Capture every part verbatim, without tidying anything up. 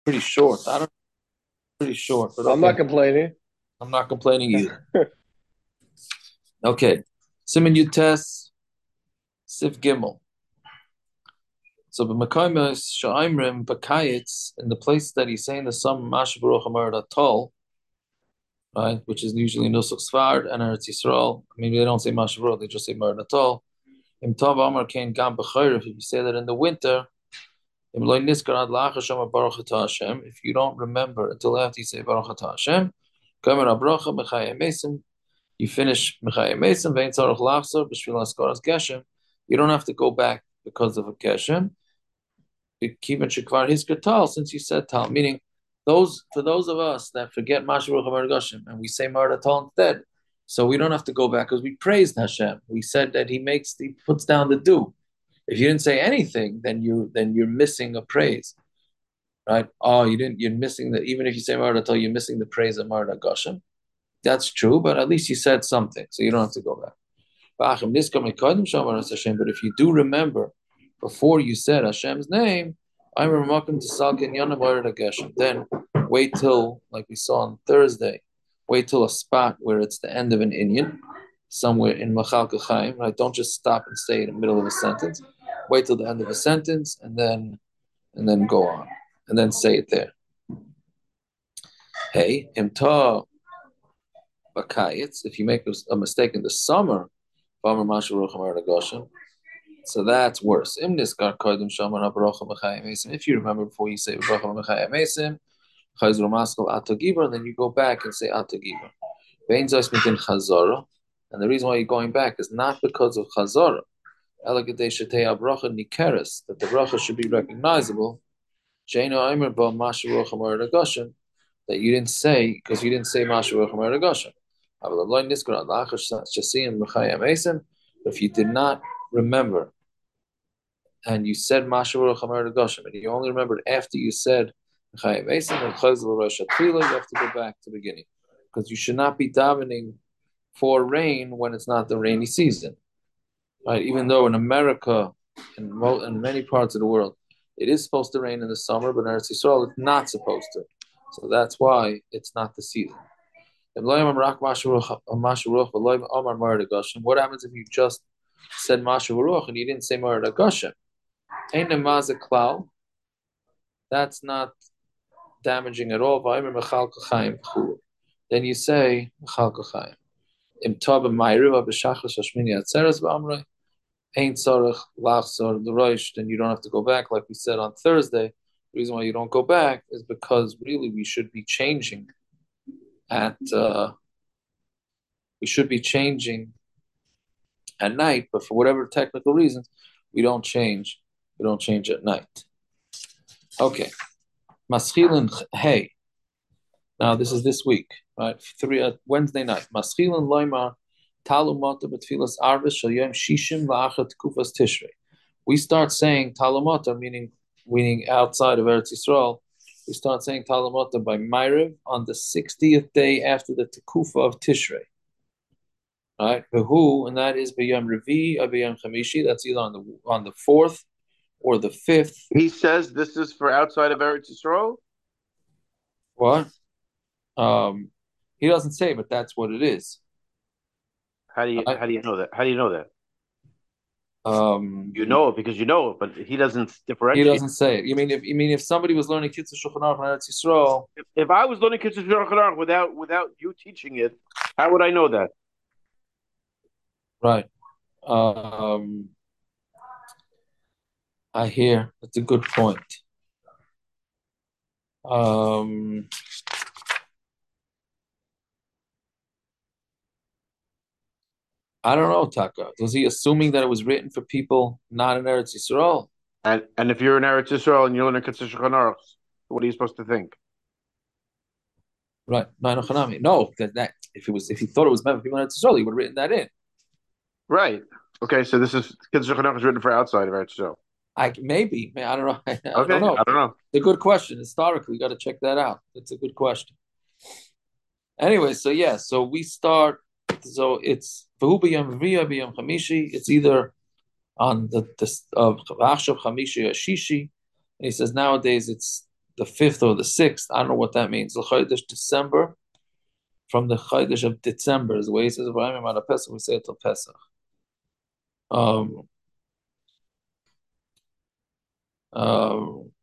Pretty short. I don't pretty short, but I'm not okay. complaining. I'm not complaining either. Okay. Siman Yutes, Sif Gimel. So the Mekaimas Sha'imrim Bakayitz, in the place that he's saying the sum Mashabaruch Amar Atol, right, which is usually Nusach Sfard and Eretz Yisrael. I mean, they don't say Mashabaruch, they just say Mar Atol. Im Tov Amar Kain Gam B'chayr, if you say that in the winter, Im Loi Niskar Ad Lach Hashem Baruch Atah Hashem, if you don't remember until after you say Baruch Atah Hashem, Kamer Abrocha Mechayim Mesim, you finish Mechayim Mesim, Vein Tzarech Lachzor, B'shvil Askaras Geshem, you don't have to go back because of a Geshem, Kivan Shekvar Hisker Tal, since you said Tal, meaning those for those of us that forget Masharuch Goshim and we say Marada Tal instead, so we don't have to go back because we praised Hashem. We said that He makes He puts down the dew. If you didn't say anything, then you then you're missing a praise, right? Oh, you didn't. You're missing the even if you say Marada Tal, you're missing the praise of Marada Goshim. That's true, but at least you said something, so you don't have to go back. But if you do remember before you said Hashem's name, I'm remarking to Salkin Yanavar Then wait till, like we saw on Thursday, wait till a spot where it's the end of an Inyan, somewhere in Machal Chaim, right? Don't just stop and say in the middle of a sentence. Wait till the end of a sentence and then and then go on. And then say it there. Hey, imta bakayitz, if you make a mistake in the summer, so that's worse. If you remember before you say then you go back and say Atagibra. And the reason why you're going back is not because of Chazara, that the bracha should be recognizable. That you didn't say because you didn't say Masharuch Maragosha. If you did not remember and you said Masharuch Maragosha, and you only remembered after you said Mechayim Esim and Chazal Rosh Tefillah, you have to go back to the beginning because you should not be davening for rain when it's not the rainy season. Right? Even though in America and in, in many parts of the world it is supposed to rain in the summer, but in Eretz Yisrael it's not supposed to. So that's why it's not the season. What happens if you just said Masha Baruch and you didn't say Marad Agosha? That's not damaging at all. Then you say Mechal Kachayim. Im Tov Ma'iriva b'Shachas Hashmini Atzeres b'Amrei Ain't Tzarech Lachzor the Rosh. Then you don't have to go back, like we said on Thursday. The reason why you don't go back is because really we should be changing at uh, we should be changing at night, but for whatever technical reasons, we don't change. We don't change at night. Okay, Maschilin Hey. Now this is this week, right? Three uh, Wednesday night. Maschilin Loimar Talumata Betfilas Arvis Shalyom Shishim La'achat Kufas Tishrei. We start saying Talumata, meaning meaning outside of Eretz Yisrael. We start saying Talumata by Ma'ariv on the sixtieth day after the Tekufa of Tishrei. Right? Who, and that is B'Yom Revi or B'Yom Chamishi. That's either on the on the fourth or the fifth. He says this is for outside of Eretz Yisrael. What? Um, he doesn't say, but that's what it is. How do you Right? how do you know that? How do you know that? Um, You know it because you know it, but he doesn't he differentiate. doesn't say it. You mean if you mean if somebody was learning Kitzur Shulchan Aruch in Eretz Yisrael, If, if I was learning Kitzur Shulchan Aruch without without you teaching it, how would I know that? right? Um, I hear that's a good point. Um, I don't know, Taka. Was he assuming that it was written for people not in Eretz Yisrael? And and if you're in Eretz Yisrael and you're learning Kitzur Shulchan Aruch, what are you supposed to think? Right? No, no, Hanami. No, that, that if it was if he thought it was meant for people in Eretz Yisrael, he would have written that in. Right. Okay, so this is Kitzur Shulchan Aruch is written for outside of Eretz Yisrael. I maybe, I don't know. I don't Okay, know. I don't know. It's a good question. Historically, you got to check that out. It's a good question. Anyway, so yeah, so we start. So it's it's either on the the of Chavash of Chamishi or Shishi. And he says nowadays it's the fifth or the sixth. I don't know what that means. L'chaydish December, from the Chaydish of December, is the way he says, we say it till Pesach. Um, um,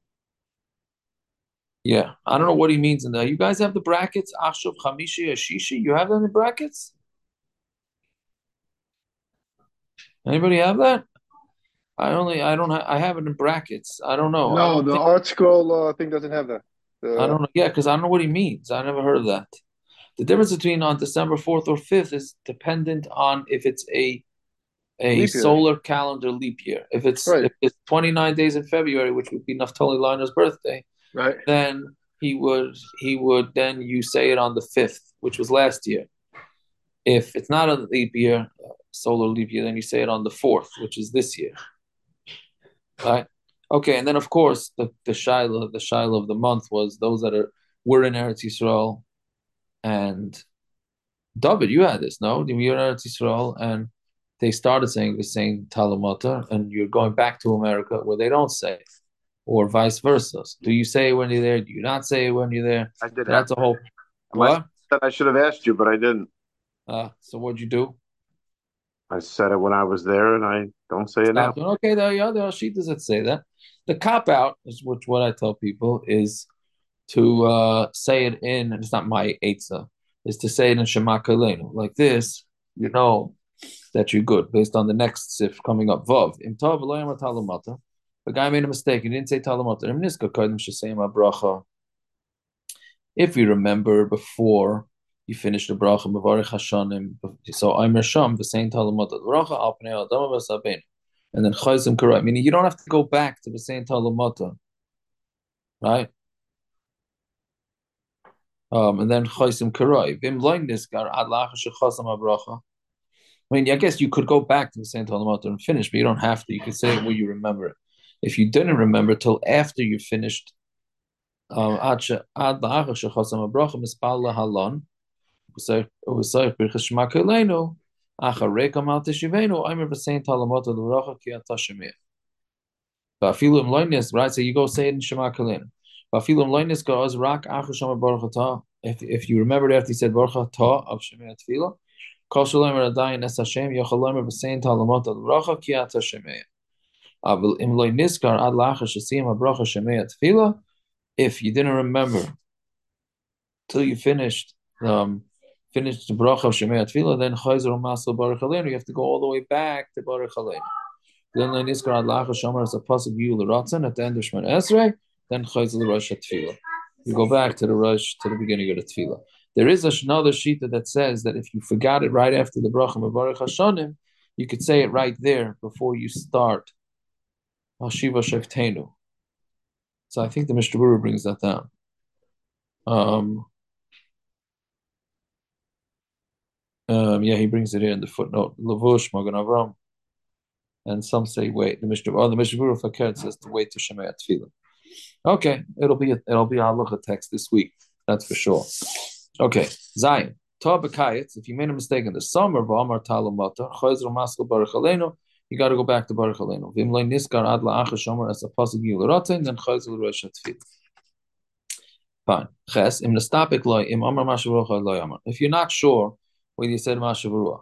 yeah, I don't know what he means in there. You guys have the brackets? Ashuv, Chamishi, Ashishi? You have them in the brackets? Anybody have that? I only, I don't, ha- I have it in brackets. I don't know. I No, don't the think, art scroll uh, thing doesn't have that. I The don't know. Yeah, because I don't know what he means. I never heard of that. The difference between on December fourth or fifth is dependent on if it's a a leap year, solar calendar leap year. If it's right? if it's twenty-nine days in February, which would be Naftali Liner's birthday, Right. then he would he would then you say it on the fifth, which was last year. If it's not a leap year, uh, solar leap year, then you say it on the fourth, which is this year. Right? Okay, and then of course the the shaila the shaila of the month was those that are were in Eretz Yisrael, and David, you had this, no? You were in Eretz Yisrael, and they started saying the same Talamata, and you're going back to America where they don't say it, or vice versa. So do you say it when you're there? Do you not say it when you're there? I did have That's a whole my what? said I should have asked you, but I didn't. Uh, so what'd you do? I said it when I was there, and I don't say it now. Stop doing okay. There you are. There are sheetahs that say that. The cop out is which what I tell people is to uh, say it in, and it's not my eitzah, is to say it in Shema Kalenu. Like this, you know that you're good based on the next sif coming up. Vav. Im tov lo yama talamata. The guy made a mistake. He didn't say talamata. Im niska kodim shesayim bracha. If you remember before you finish the bracha mevarich hashanim, so I'm Rasham the same talamata bracha al pnei adam v'sabein, and then chayzim karai. Meaning you don't have to go back to the same talamata, right? Um, and then chayzim karai. Vim loin niskar ad lachar shechasam bracha. I mean, I guess you could go back to the same Talmud and finish, but you don't have to. You could say it where you remember it. If you didn't remember till after you finished, um, ad la'achar shechasam habracha mispal lahalon, u'sayich birchas shema keleinu, acharei kamal teshivenu, aimer b'sein Talmud l'bracha ki ata shemir. Ba'afilu im loinis, right? So you go say it in shema keleinu. Ba'afilu im loinis goes rak achar shema baruch atah. If if you remembered after you said baruch atah of shemir tefillah. If you didn't remember till you finished um, finished the bracha of Shemei Tefillah, then Chayzer Masal Baruch Aleinu, you have to go all the way back to Baruch Aleinu. Then Niskar Ad Lacha Shomer as a pasuk Yul Ratzon at the end of Shemon Esrei, then Chayzer Rosh Tefillah. You go back to the Rosh to the beginning of the Tefillah. There is another shita that says that if you forgot it right after the bracha Mevarich Hashanim, you could say it right there before you start Hashiva Sheftenu. So I think the Mishnah Berurah brings that down. Um, um, yeah, he brings it here in the footnote. Lavush Magen Avram, and some say wait. The Mishnah, oh, the Mishnah Berurah Fakir says to wait to Shemei Tefillah. Okay, it'll be a, it'll be a halacha text this week. That's for sure. Okay, Zion. If you made a mistake in the summer, you got to go back to Baruch Aleinu. Fine. If you're not sure when you said Mashavurah,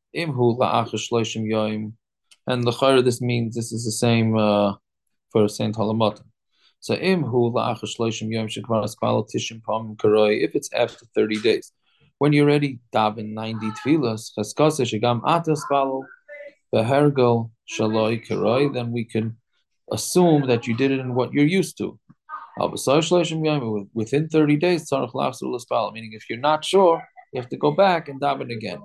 and the this means this is the same uh, for Saint Halamata. So imhu la'achar shloshim yom shekvar aspal tishim pam karoi. If it's after thirty days, when you're already daven ninety tefillas, chaskasa shegam atas spalo behergel shaloi karoi, then we can assume that you did it in what you're used to. Within thirty days, tzarich lachzor l'spal. Meaning, if you're not sure, you have to go back and daven again.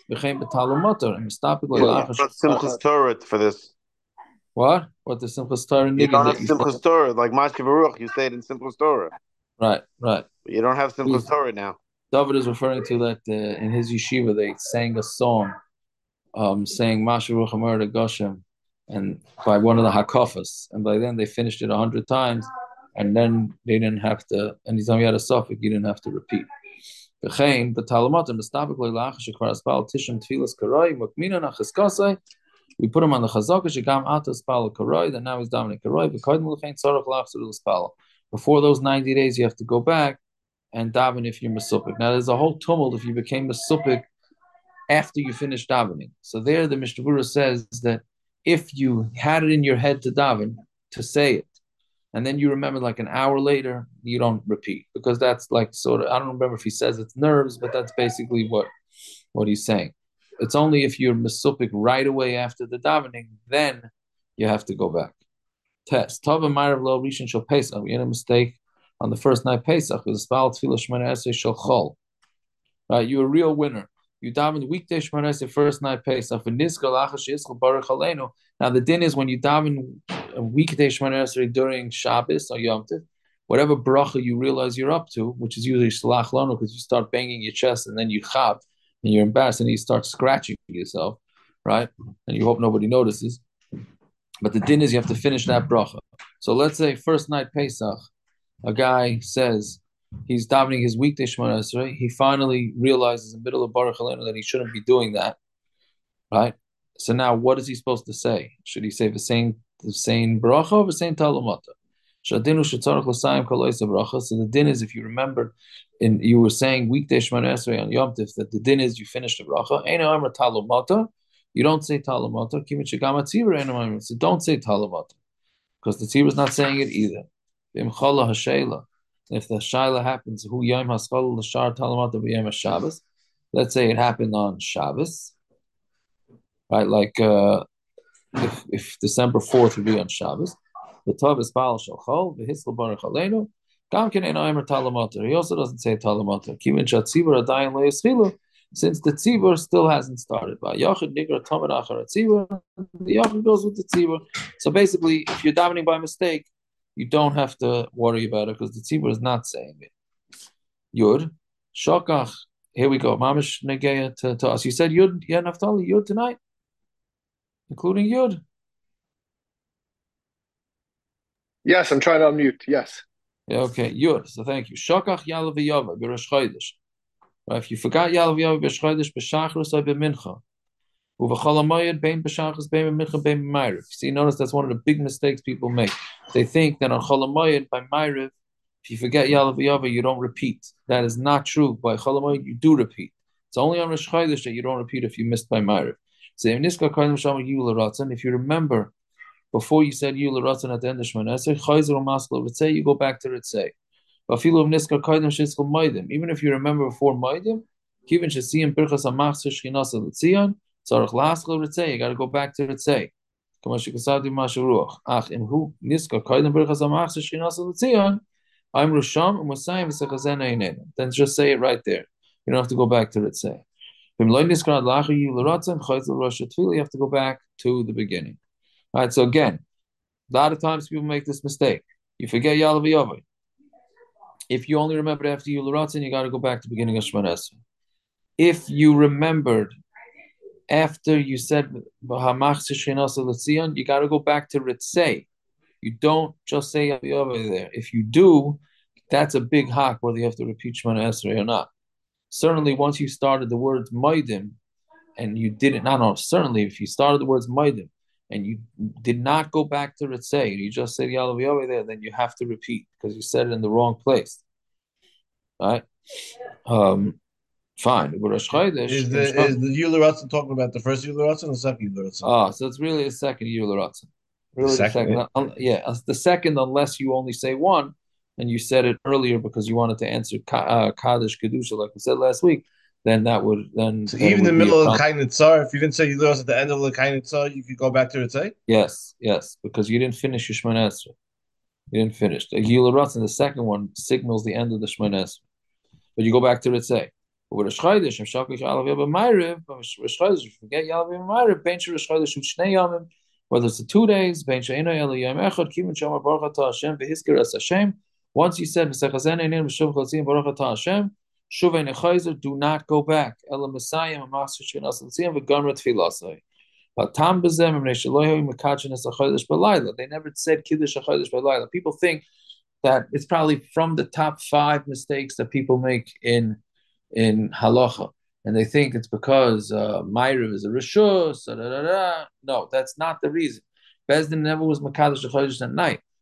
Simchas Torah for this. What? What the Simchas Torah? You don't have Simchas Torah like Mashke Baruch. You say it in Simchas Torah. Right, right. But you don't have Simchas Torah now. David is referring to that uh, in his yeshiva they sang a song, um, saying Masha Baruch Amar to Goshem, and by one of the Hakafas, and by then they finished it a hundred times, and then they didn't have to. And he's only had a suffix, you didn't have to repeat. The Talmud and the Stabik Leilach Shekvar Aspal Tishim Tfilas Karai Mukmina Nachaskasai. We put him on the Chazaka Shegam Atas Spal Karai. That now he's dominant Karai. V'Kodim L'Chein Tzarich Lachzor L'Spal. Before those ninety days, you have to go back and daven if you're mesupik. Now, there's a whole tumult if you became mesupik after you finish davening. So there, the Mishnah Berurah says that if you had it in your head to daven, to say it, and then you remember like an hour later, you don't repeat, because that's like sort of, I don't remember if he says it's nerves, but that's basically what, what he's saying. It's only if you're mesupik right away after the davening, then you have to go back. Test. Tava Ma'ariv Lo Rishon Shel Pesach. We had a mistake on the first night Pesach. It was Spal Tefillah Shemona Esrei Shel Chol. Right, you're a real winner. You daven weekday Shemona Esrei first night Pesach. Now the din is when you daven weekday Shemona Esrei during Shabbos or Yom Tov, whatever bracha you realize you're up to, which is usually Shalach Lanu, because you start banging your chest and then you chab and you're embarrassed and you start scratching yourself, right? And you hope nobody notices. But the din is you have to finish that bracha. So let's say first night Pesach, a guy says he's davening his weekday Shemona Esrei. He finally realizes in the middle of Baruch Aleinu that he shouldn't be doing that, right? So now what is he supposed to say? Should he say the same the same bracha or the same talumata? Shadinu shetzarach l'sayim kol oisa bracha. So the din is, if you remember, in you were saying weekday Shemona Esrei on Yom Tov, that the din is you finish the bracha. Eino amar talumata. You don't say talumata. So don't say talumata, because the tzibur is not saying it either. If the shaila happens, who yom haschol l'shar talumata b'yom Shabbos. Let's say it happened on Shabbos, right? Like uh, if if December fourth would be on Shabbos, the tov is bal shalchol v'hisl baruch aleinu. Gam ken eno emer talumata. He also doesn't say talumata. Kivin shat tzibur adayin lo yischilu. Since the tzibur still hasn't started. By Yachid Nigra Tamid Achar Tzibur, the Yachid goes with the tzibur. So basically, if you're davening by mistake, you don't have to worry about it, because the tzibur is not saying it. Yud, Shokach, here we go. Mamish Negeya to, to us. You said Yud, yeah, Naftali, Yud tonight, including Yud. Yes, I'm trying to unmute. Yes. Yeah, okay, Yud. So thank you. Shokach Yalav Yava, B'Rosh Chodesh. If you forgot Yalav Yava b'Shchodesh b'Shachris or b'Mincha, uv'Chol HaMoed bein b'Shachris bein b'Mincha bein b'Ma'ariv. See, notice that's one of the big mistakes people make. They think that on Chol HaMoed by Ma'ariv, if you forget Yalav Yava, you don't repeat. That is not true. By Chol HaMoed, you do repeat. It's only on Rosh Chodesh that you don't repeat if you missed by Ma'ariv. So if you remember before you said Yul Ratzon at the end of Shemona Esrei, Chayzer or Maskal Ritzei, you go back to Ritzei. Even if you remember before Moedim, Kivin Shesiyim Birchas HaMachzor Shchinas L'Tzion, Tzarech Laskal Ritzei, you got to go back to Ritzei. Kamash Kasadi Masha Ruach. Ach Imhu Niska Koidem Birchas HaMachzor Shchinas L'Tzion, I'm Rusham and Musayim V'Sechazena Einenu. Then just say it right there. You don't have to go back to Ritzei. You have to go back to the beginning. All right, so again, a lot of times people make this mistake. You forget Yalav Yavai. If you only remembered after Yul Ratzon, you got to go back to the beginning of Shemona Esrei. If you remembered after you said Hamachzor Shchinas L'Tzion, you got to go back to Ritzei. You don't just say Yavai there. If you do, that's a big hak whether you have to repeat Shemona Esrei or not. Certainly, once you started the words Moedim, and you didn't, no, no, certainly if you started the words Moedim, and you did not go back to Ritzei, you just said Yalav Yavai there, then you have to repeat, because you said it in the wrong place. Right? Um, fine. Is the, is the Yul Ratzon talking about the first Yul Ratzon or the second Yul Ratzon? Ah, so it's really a second Yul Ratzon. Really the second, the second yeah. yeah, the second, unless you only say one, and you said it earlier because you wanted to answer uh, Kaddish Kedusha, like we said last week, then that would then. So then even in the middle of Kain Tzar, if you didn't say Yul Ratzon at the end of the Kain Tzar, you could go back to Ritzei? Yes, yes, because you didn't finish your Shemona Esrei. You didn't finish. The Yul Ratzon, the second one, signals the end of the Shemona Esrei. But you go back to Ritzei. But with Rosh Chodesh, Shakach Yalav Yava Ma'ariv, Rosh Chodesh, you forget Yalav Yava Ma'ariv, Ben Rosh Chodesh Shnei Yamim, whether it's the two days, Ben She'eno Ela Yom Echad, Kivin Shomar Baruch Atah Hashem, V'Hizkir Es Hashem. Once you said V'Sechazena Einim V'Shuv Chatzim Baruch Atah Hashem, Shuvei Nechayzer, do not go back. Ela Messiah Hamachzor Shchinas L'Tzion V'Gamra Tfilasai. Tam B'Zem Mnei Shelohi Mekachen Es HaChodesh B'Layla. They never said Kiddush HaChodesh B'Layla. People think that it's probably from the top five mistakes that people make in in halacha, and they think it's because uh, Ma'ariv is a rishus. Da, da, da, da. No, that's not the reason. Bezdin never was makadosh chodesh at night.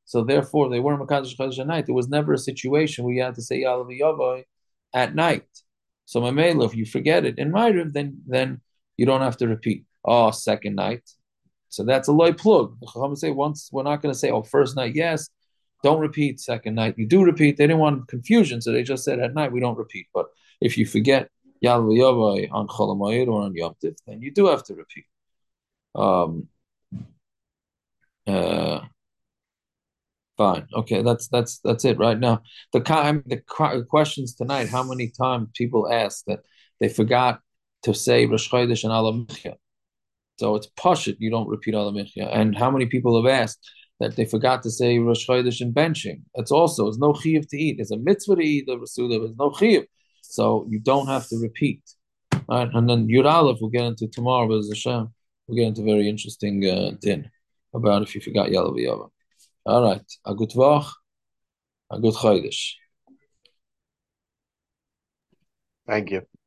So therefore, they weren't Makadosh Chodesh at night. There was never a situation where you had to say Yalav Yavai at night. So Mamela, if you forget it in Ma'ariv, then then you don't have to repeat. Oh, second night. So that's a loy plug. The Chacham say once we're not going to say, oh, first night, yes. Don't repeat second night. You do repeat. They didn't want confusion, so they just said at night we don't repeat. But if you forget Yalav Yavai on Chol Hamoed or on Yom Tif, then you do have to repeat. Um. Uh. Fine. Okay, that's that's that's it right now. The the questions tonight. How many times people ask that they forgot to say Rosh Chodesh and Alam Michya? So it's pashut. You don't repeat Alam Michya. And how many people have asked that they forgot to say Rosh Chodesh and benching? It's also it's no chiyuv to eat. It's a mitzvah to eat the Rasudah, but it's no chiyuv. So you don't have to repeat. All right, and then Yud Aleph we'll get into tomorrow. But Hashem, we'll get into a very interesting uh, din about if you forgot Yalav Yava. All right. A good Woch, a good Chodesh. Thank you.